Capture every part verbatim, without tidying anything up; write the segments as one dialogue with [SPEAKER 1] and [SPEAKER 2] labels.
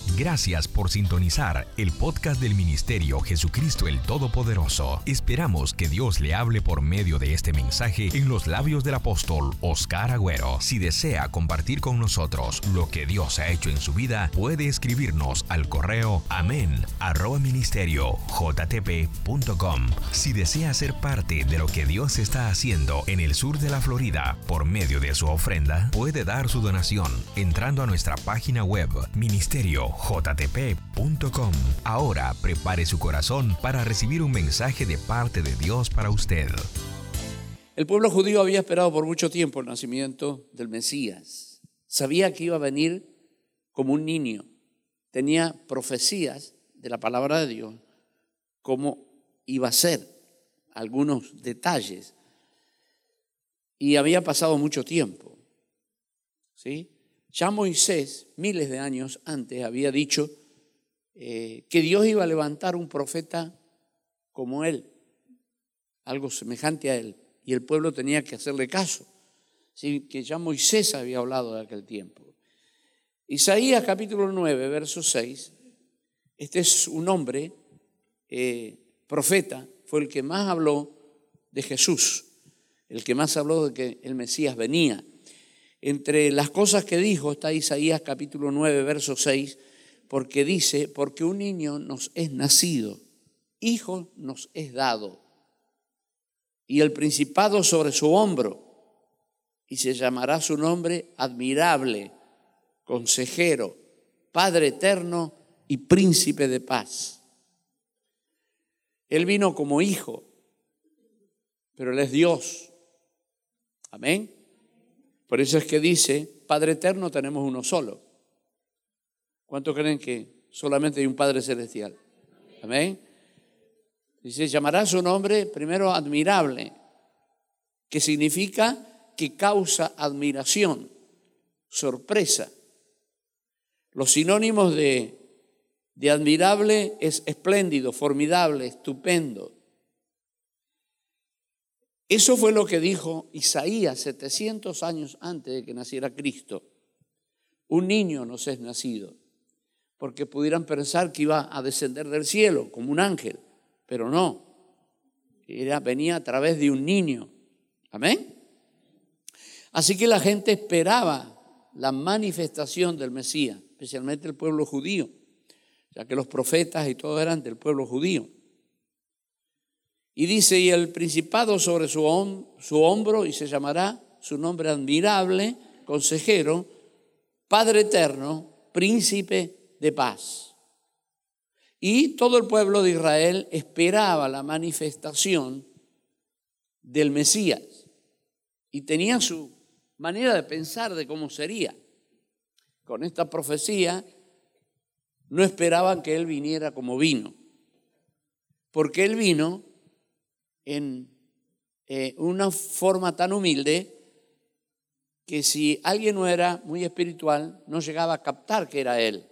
[SPEAKER 1] Gracias por sintonizar el podcast del Ministerio Jesucristo el Todopoderoso. Esperamos que Dios le hable por medio de este mensaje en los labios del apóstol Oscar Agüero. Si desea compartir con nosotros lo que Dios ha hecho en su vida, puede escribirnos al correo amén arroba ministerio jtp punto com. Si desea ser parte de lo que Dios está haciendo en el sur de la Florida por medio de su ofrenda, puede dar su donación entrando a nuestra página web ministerio jtp punto com. Ahora prepare su corazón para recibir un mensaje de parte de Dios para usted.
[SPEAKER 2] El pueblo judío había esperado por mucho tiempo el nacimiento del Mesías. Sabía que iba a venir como un niño. Tenía profecías de la palabra de Dios, cómo iba a ser, algunos detalles. Y había pasado mucho tiempo, ¿sí? Ya Moisés, miles de años antes, había dicho eh, que Dios iba a levantar un profeta como él, algo semejante a él, y el pueblo tenía que hacerle caso. Así que ya Moisés había hablado de aquel tiempo. Isaías capítulo nueve, verso seis, este es un hombre, eh, profeta, fue el que más habló de Jesús, el que más habló de que el Mesías venía. Entre las cosas que dijo está Isaías capítulo nueve, verso seis, porque dice, porque un niño nos es nacido, hijo nos es dado, y el principado sobre su hombro, y se llamará su nombre admirable, consejero, Padre eterno y príncipe de paz. Él vino como hijo, pero Él es Dios. Amén. Por eso es que dice, Padre eterno tenemos uno solo. ¿Cuántos creen que solamente hay un Padre celestial? Amén. Dice, llamará su nombre primero admirable, que significa que causa admiración, sorpresa. Los sinónimos de, de admirable es espléndido, formidable, estupendo. Eso fue lo que dijo Isaías setecientos años antes de que naciera Cristo. Un niño nos es nacido, porque pudieran pensar que iba a descender del cielo como un ángel, pero no, era, venía a través de un niño. Amén. Así que la gente esperaba la manifestación del Mesías, especialmente el pueblo judío, ya que los profetas y todos eran del pueblo judío. Y dice, y el principado sobre su, hom- su hombro, y se llamará su nombre admirable, consejero, Padre eterno, príncipe de paz. Y todo el pueblo de Israel esperaba la manifestación del Mesías y tenía su manera de pensar de cómo sería. Con esta profecía no esperaban que Él viniera como vino, porque Él vino en eh, una forma tan humilde que si alguien no era muy espiritual, no llegaba a captar que era Él.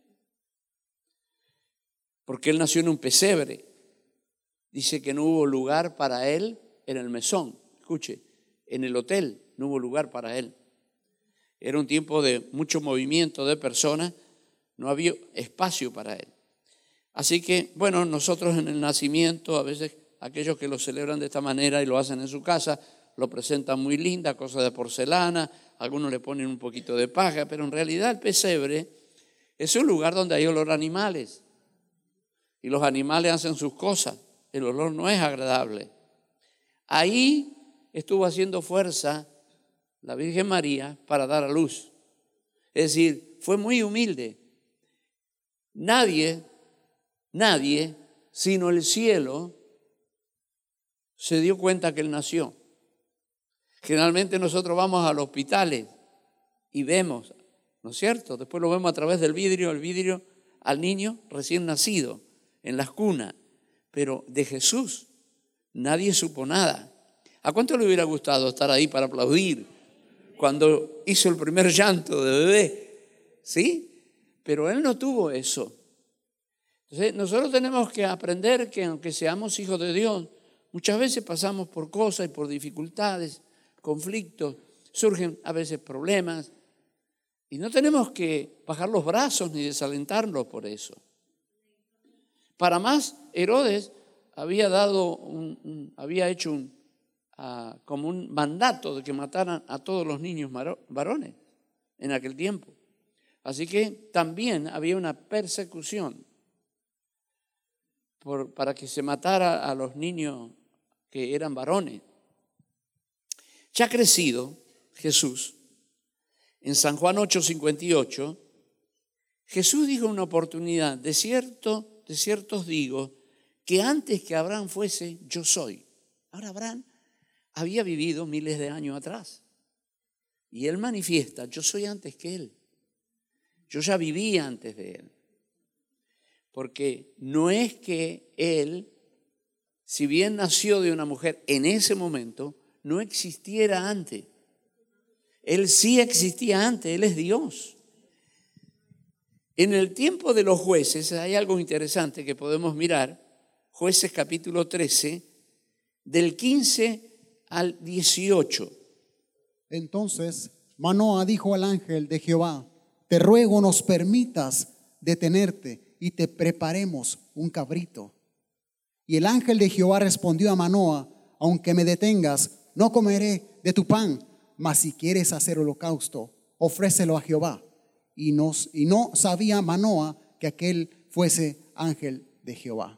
[SPEAKER 2] Porque Él nació en un pesebre. Dice que no hubo lugar para Él en el mesón. Escuche, en el hotel no hubo lugar para Él. Era un tiempo de mucho movimiento de personas, no había espacio para Él. Así que, bueno, nosotros en el nacimiento, a veces aquellos que lo celebran de esta manera y lo hacen en su casa, lo presentan muy linda, cosa de porcelana, algunos le ponen un poquito de paja, pero en realidad el pesebre es un lugar donde hay olor a animales. Y los animales hacen sus cosas, el olor no es agradable. Ahí estuvo haciendo fuerza la Virgen María para dar a luz. Es decir, fue muy humilde. Nadie, nadie, sino el cielo, se dio cuenta que Él nació. Generalmente nosotros vamos a los hospitales y vemos, ¿no es cierto? Después lo vemos a través del vidrio, el vidrio al niño recién nacido, en las cunas. Pero de Jesús nadie supo nada. ¿A cuánto le hubiera gustado estar ahí para aplaudir cuando hizo el primer llanto de bebé? ¿Sí? Pero Él no tuvo eso. Entonces nosotros tenemos que aprender que aunque seamos hijos de Dios, muchas veces pasamos por cosas y por dificultades, conflictos, surgen a veces problemas Y no tenemos que bajar los brazos ni desalentarlos por eso. Para más, Herodes había dado un, un, había hecho un, uh, como un mandato de que mataran a todos los niños varones en aquel tiempo. Así que también había una persecución por, para que se matara a los niños que eran varones. Ya crecido Jesús, en San Juan ocho cincuenta y ocho, Jesús dijo en una oportunidad: de cierto, de cierto os digo, que antes que Abraham fuese, yo soy. Ahora Abraham había vivido miles de años atrás. Y él manifiesta: yo soy antes que él. Yo ya viví antes de él. Porque no es que él, si bien nació de una mujer en ese momento, no existiera antes. Él sí existía antes, él es Dios. En el tiempo de los jueces hay algo interesante que podemos mirar. Jueces capítulo trece, del quince al dieciocho.
[SPEAKER 3] Entonces Manoah dijo al ángel de Jehová: te ruego nos permitas detenerte y te preparemos un cabrito. Y el ángel de Jehová respondió a Manoah: aunque me detengas, no comeré de tu pan, mas si quieres hacer holocausto, ofrécelo a Jehová. Y, nos, y no sabía Manoah que aquel fuese ángel de Jehová.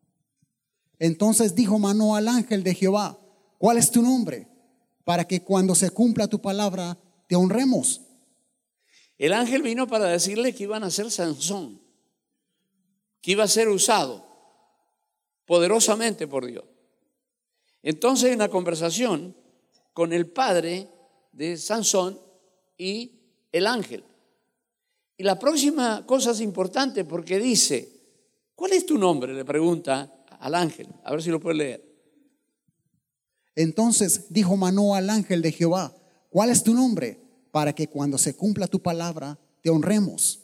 [SPEAKER 3] Entonces dijo Manoah al ángel de Jehová: ¿cuál es tu nombre? Para que cuando se cumpla tu palabra te honremos.
[SPEAKER 2] El ángel vino para decirle que iban a ser Sansón, que iba a ser usado poderosamente por Dios. Entonces, en la conversación con el padre de Sansón y el ángel. Y la próxima cosa es importante porque dice: ¿cuál es tu nombre?, le pregunta al ángel. A ver si lo puede leer.
[SPEAKER 3] Entonces dijo Manoah al ángel de Jehová: ¿cuál es tu nombre? Para que cuando se cumpla tu palabra te honremos.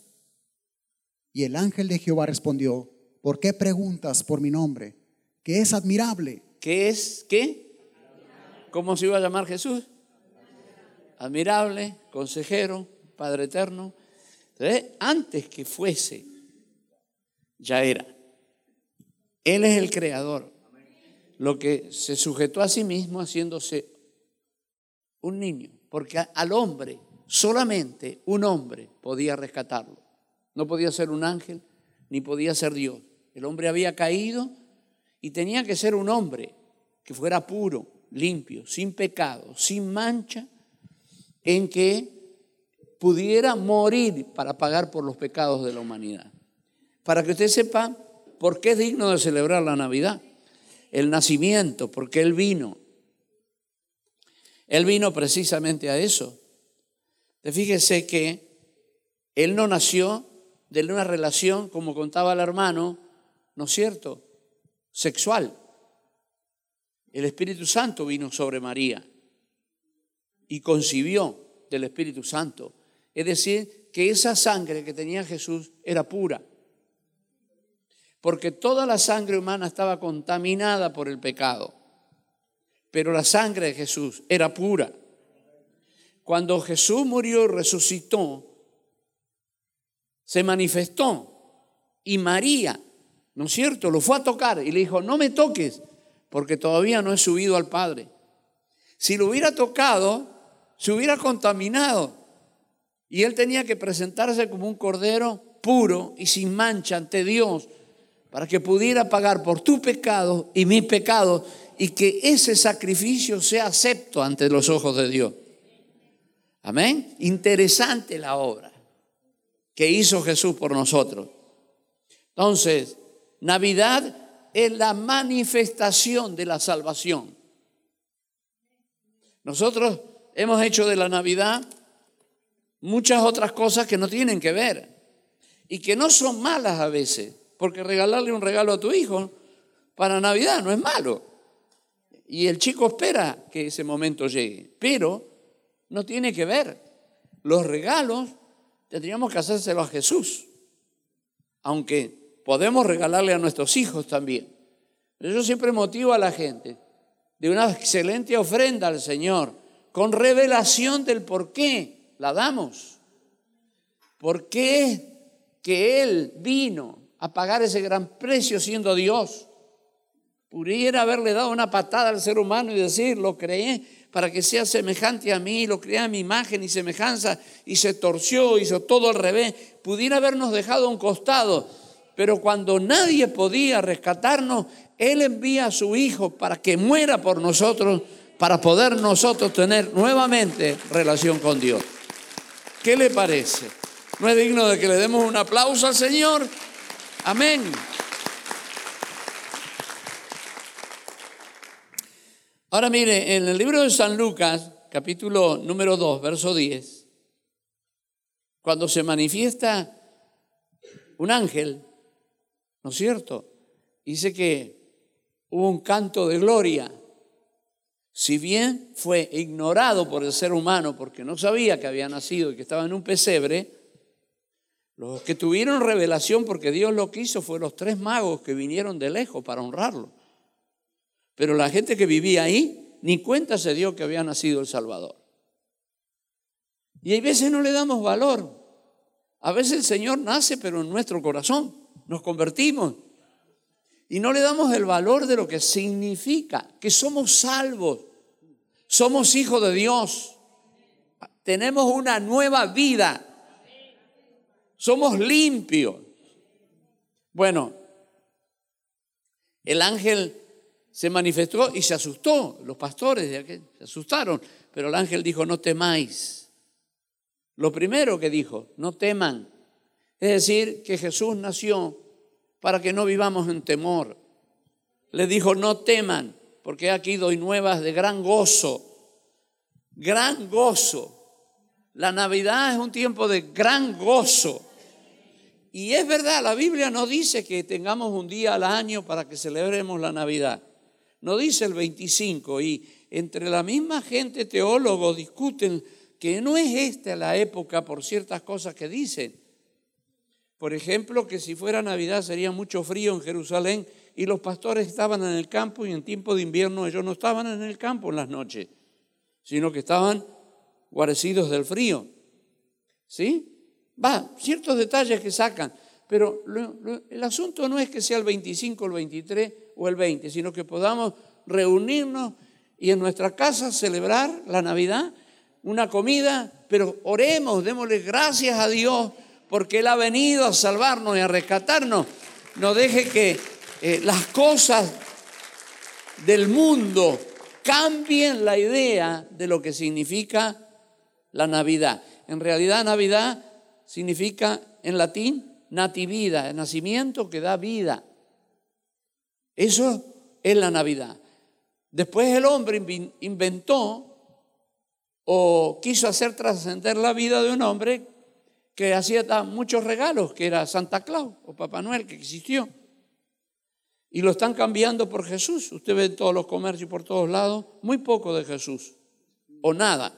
[SPEAKER 3] Y el ángel de Jehová respondió: ¿por qué preguntas por mi nombre? Que es admirable.
[SPEAKER 2] ¿Qué es qué? ¿Cómo se iba a llamar Jesús? Admirable, consejero, Padre eterno. Entonces, antes que fuese, ya era. Él es el creador. Lo que se sujetó a sí mismo haciéndose un niño. Porque al hombre, solamente un hombre podía rescatarlo. No podía ser un ángel, ni podía ser Dios. El hombre había caído y tenía que ser un hombre que fuera puro, limpio, sin pecado, sin mancha, en que pudiera morir para pagar por los pecados de la humanidad. Para que usted sepa por qué es digno de celebrar la Navidad, el nacimiento, porque Él vino. Él vino precisamente a eso. Fíjese que Él no nació de una relación, como contaba el hermano, ¿no es cierto?, sexual. El Espíritu Santo vino sobre María y concibió del Espíritu Santo. Es decir, que esa sangre que tenía Jesús era pura. Porque toda la sangre humana estaba contaminada por el pecado. Pero la sangre de Jesús era pura. Cuando Jesús murió y resucitó, se manifestó. Y María, ¿no es cierto?, lo fue a tocar y le dijo: no me toques, porque todavía no he subido al Padre. Si lo hubiera tocado, se hubiera contaminado. Y él tenía que presentarse como un cordero puro y sin mancha ante Dios, para que pudiera pagar por tu pecado y mi pecado, y que ese sacrificio sea acepto ante los ojos de Dios. Amén. Interesante la obra que hizo Jesús por nosotros. Entonces, Navidad es la manifestación de la salvación. Nosotros hemos hecho de la Navidad muchas otras cosas que no tienen que ver y que no son malas a veces, porque regalarle un regalo a tu hijo para Navidad no es malo. Y el chico espera que ese momento llegue, pero no tiene que ver. Los regalos tendríamos que hacérselos a Jesús, aunque podemos regalarle a nuestros hijos también. Pero yo siempre motivo a la gente de una excelente ofrenda al Señor, con revelación del por qué la damos. ¿Por qué que Él vino a pagar ese gran precio siendo Dios? Pudiera haberle dado una patada al ser humano y decir, lo creé para que sea semejante a mí, lo creé a mi imagen y semejanza, y se torció, hizo todo al revés. Pudiera habernos dejado a un costado, pero cuando nadie podía rescatarnos, Él envía a su Hijo para que muera por nosotros, para poder nosotros tener nuevamente relación con Dios. ¿Qué le parece? ¿No es digno de que le demos un aplauso al Señor? Amén. Ahora mire, en el libro de San Lucas, capítulo número dos, verso diez, cuando se manifiesta un ángel, ¿no es cierto? Dice que hubo un canto de gloria. Si bien fue ignorado por el ser humano porque no sabía que había nacido y que estaba en un pesebre, los que tuvieron revelación porque Dios lo quiso fue los tres magos que vinieron de lejos para honrarlo. Pero la gente que vivía ahí ni cuenta se dio que había nacido el Salvador. Y hay veces no le damos valor. A veces el Señor nace pero en nuestro corazón. Nos convertimos y no le damos el valor de lo que significa que somos salvos, somos hijos de Dios, tenemos una nueva vida, somos limpios. Bueno, el ángel se manifestó y se asustó. Los pastores de aquel se asustaron, pero el ángel dijo, no temáis. Lo primero que dijo, no teman. Es decir, que Jesús nació para que no vivamos en temor. Le dijo, no teman, porque aquí doy nuevas de gran gozo. Gran gozo. La Navidad es un tiempo de gran gozo. Y es verdad, la Biblia no dice que tengamos un día al año para que celebremos la Navidad. No dice el veinticinco, y entre la misma gente teólogos discuten que no es esta la época por ciertas cosas que dicen. Por ejemplo, que si fuera Navidad sería mucho frío en Jerusalén y los pastores estaban en el campo y en tiempo de invierno ellos no estaban en el campo en las noches, sino que estaban guarecidos del frío. ¿Sí? Va, ciertos detalles que sacan, pero lo, lo, el asunto no es que sea el veinticinco, el veintitrés o el veinte, sino que podamos reunirnos y en nuestra casa celebrar la Navidad, una comida, pero oremos, démosle gracias a Dios porque Él ha venido a salvarnos y a rescatarnos. No deje que eh, las cosas del mundo cambien la idea de lo que significa la Navidad. En realidad, Navidad significa en latín natividad, el nacimiento que da vida. Eso es la Navidad. Después el hombre inventó o quiso hacer trascender la vida de un hombre que hacía muchos regalos, que era Santa Claus o Papá Noel, que existió. Y lo están cambiando por Jesús. Usted ve en todos los comercios por todos lados, muy poco de Jesús o nada.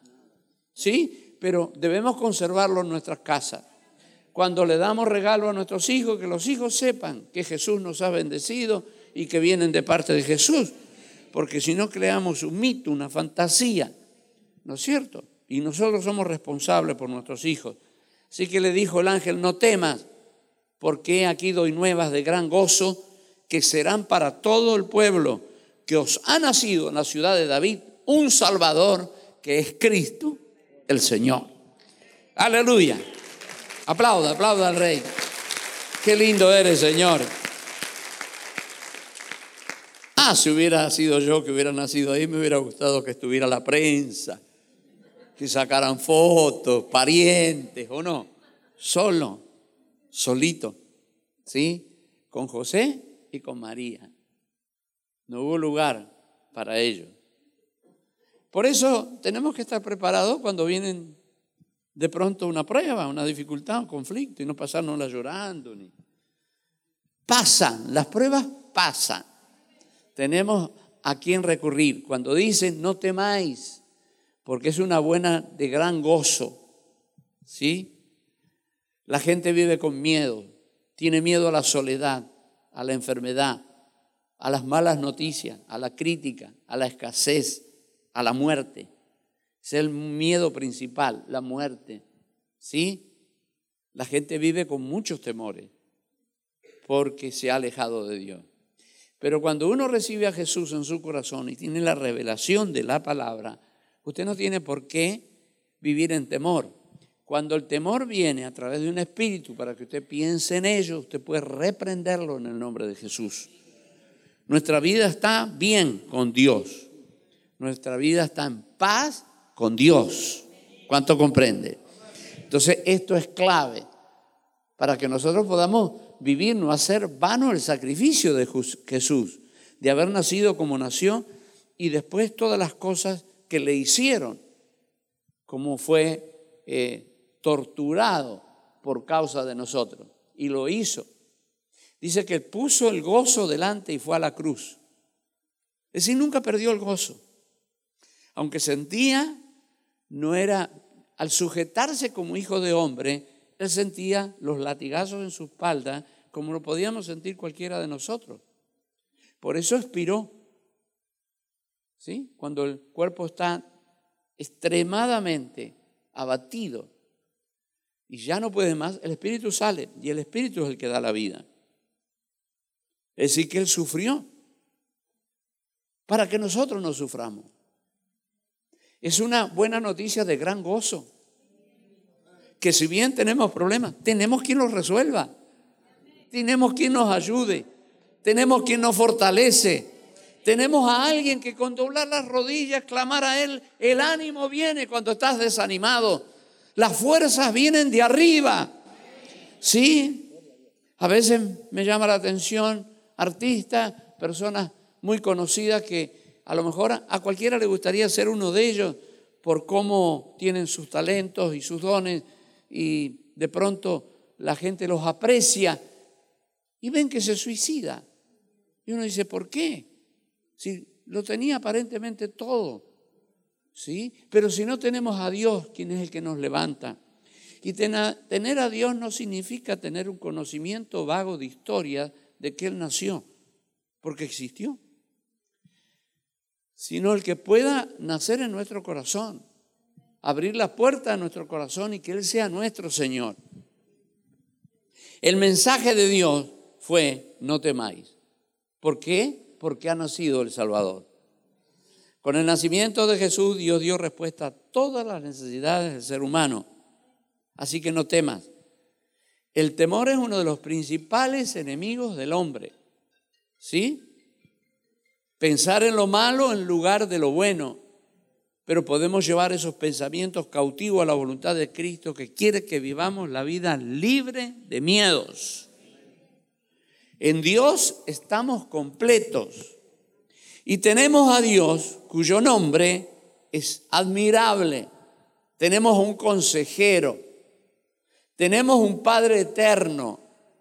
[SPEAKER 2] ¿Sí? Pero debemos conservarlo en nuestras casas. Cuando le damos regalo a nuestros hijos, que los hijos sepan que Jesús nos ha bendecido y que vienen de parte de Jesús. Porque si no creamos un mito, una fantasía, ¿no es cierto? Y nosotros somos responsables por nuestros hijos. Así que le dijo el ángel, no temas, porque aquí doy nuevas de gran gozo que serán para todo el pueblo, que os ha nacido en la ciudad de David un Salvador, que es Cristo el Señor. Aleluya. Aplauda, aplauda al Rey. Qué lindo eres, Señor. Ah, si hubiera sido yo que hubiera nacido ahí, me hubiera gustado que estuviera la prensa, que sacaran fotos, parientes o no. Solo, solito, ¿sí? Con José y con María. No hubo lugar para ellos. Por eso tenemos que estar preparados cuando vienen de pronto una prueba, una dificultad, un conflicto, y no pasárnosla llorando. Ni... Pasan, las pruebas pasan. Tenemos a quién recurrir. Cuando dicen no temáis, porque es una buena de gran gozo, ¿sí? La gente vive con miedo, tiene miedo a la soledad, a la enfermedad, a las malas noticias, a la crítica, a la escasez, a la muerte. Es el miedo principal, la muerte, ¿sí? La gente vive con muchos temores porque se ha alejado de Dios. Pero cuando uno recibe a Jesús en su corazón y tiene la revelación de la palabra, usted no tiene por qué vivir en temor. Cuando el temor viene a través de un espíritu para que usted piense en ello, usted puede reprenderlo en el nombre de Jesús. Nuestra vida está bien con Dios. Nuestra vida está en paz con Dios. ¿Cuánto comprende? Entonces esto es clave para que nosotros podamos vivir, no hacer vano el sacrificio de Jesús, de haber nacido como nació y después todas las cosas que le hicieron, como fue eh, torturado por causa de nosotros, y lo hizo. Dice que puso el gozo delante y fue a la cruz. Es decir, nunca perdió el gozo. Aunque sentía, no era, al sujetarse como hijo de hombre, él sentía los latigazos en su espalda como lo podíamos sentir cualquiera de nosotros. Por eso expiró. ¿Sí? Cuando el cuerpo está extremadamente abatido y ya no puede más, el espíritu sale y el espíritu es el que da la vida. Es decir, que él sufrió para que nosotros no suframos. Es una buena noticia de gran gozo. Que si bien tenemos problemas, tenemos quien los resuelva. Tenemos quien nos ayude. Tenemos quien nos fortalece. Tenemos a alguien que con doblar las rodillas, clamar a Él, el ánimo viene cuando estás desanimado. Las fuerzas vienen de arriba. Sí, a veces me llama la atención artistas, personas muy conocidas que a lo mejor a cualquiera le gustaría ser uno de ellos por cómo tienen sus talentos y sus dones y de pronto la gente los aprecia y ven que se suicida. Y uno dice, ¿por qué? Si lo tenía aparentemente todo, ¿sí? Pero si no tenemos a Dios, ¿quién es el que nos levanta? Y tener a Dios no significa tener un conocimiento vago de historia de que Él nació, porque existió. Sino el que pueda nacer en nuestro corazón, abrir la puerta de nuestro corazón y que Él sea nuestro Señor. El mensaje de Dios fue, no temáis. ¿Por qué? Porque ha nacido el Salvador. Con el nacimiento de Jesús, Dios dio respuesta a todas las necesidades del ser humano. Así que no temas. El temor es uno de los principales enemigos del hombre. ¿Sí? Pensar en lo malo en lugar de lo bueno. Pero podemos llevar esos pensamientos cautivos a la voluntad de Cristo, que quiere que vivamos la vida libre de miedos. En Dios estamos completos y tenemos a Dios cuyo nombre es admirable. Tenemos un consejero, tenemos un Padre eterno.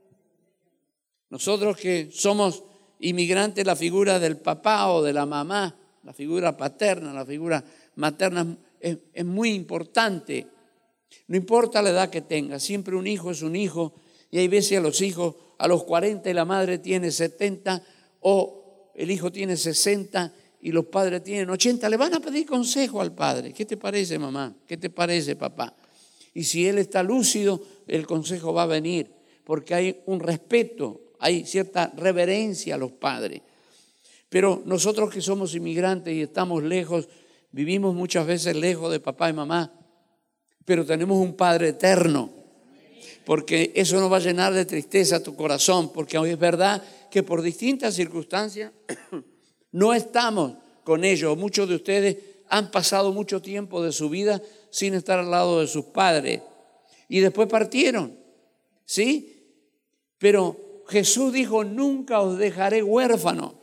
[SPEAKER 2] Nosotros que somos inmigrantes, la figura del papá o de la mamá, la figura paterna, la figura materna es, es muy importante. No importa la edad que tenga, siempre un hijo es un hijo y hay veces a los hijos a los cuarenta y la madre tiene setenta o el hijo tiene sesenta y los padres tienen ochenta. Le van a pedir consejo al padre. ¿Qué te parece, mamá? ¿Qué te parece, papá? Y si él está lúcido, el consejo va a venir porque hay un respeto, hay cierta reverencia a los padres. Pero nosotros que somos inmigrantes y estamos lejos, vivimos muchas veces lejos de papá y mamá, pero tenemos un Padre eterno. Porque eso no va a llenar de tristeza tu corazón, porque hoy es verdad que por distintas circunstancias no estamos con ellos. Muchos de ustedes han pasado mucho tiempo de su vida sin estar al lado de sus padres y después partieron, ¿sí? Pero Jesús dijo, nunca os dejaré huérfano.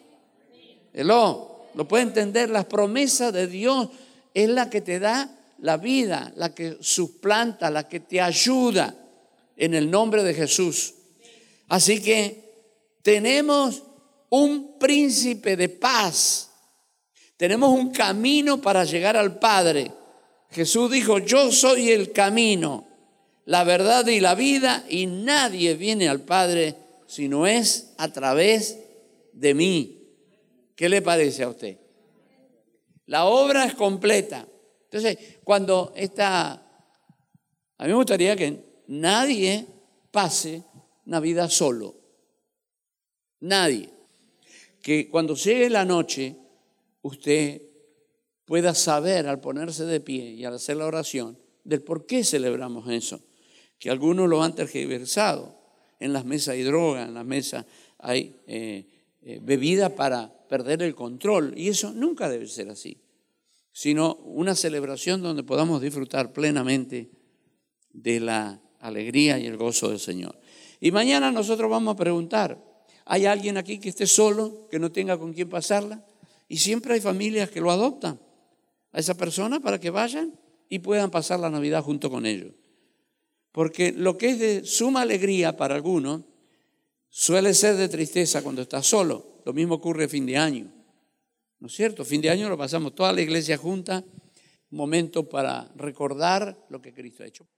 [SPEAKER 2] ¿Lo, lo puede entender? Las promesas de Dios es la que te da la vida, la que suplanta, la que te ayuda. En el nombre de Jesús. Así que tenemos un príncipe de paz. Tenemos un camino para llegar al Padre. Jesús dijo, yo soy el camino, la verdad y la vida, y nadie viene al Padre si no es a través de mí. ¿Qué le parece a usted? La obra es completa. Entonces, cuando esta... A mí me gustaría que nadie pase Navidad solo. Nadie. Que cuando llegue la noche, usted pueda saber al ponerse de pie y al hacer la oración del por qué celebramos eso. Que algunos lo han tergiversado. En las mesas hay droga, en las mesas hay eh, eh, bebida para perder el control. Y eso nunca debe ser así, sino una celebración donde podamos disfrutar plenamente de la alegría y el gozo del Señor. Y mañana nosotros vamos a preguntar, ¿hay alguien aquí que esté solo, que no tenga con quién pasarla? Y siempre hay familias que lo adoptan a esa persona para que vayan y puedan pasar la Navidad junto con ellos. Porque lo que es de suma alegría para algunos suele ser de tristeza cuando está solo. Lo mismo ocurre a fin de año, ¿no es cierto? Fin de año lo pasamos toda la iglesia junta, un momento para recordar lo que Cristo ha hecho.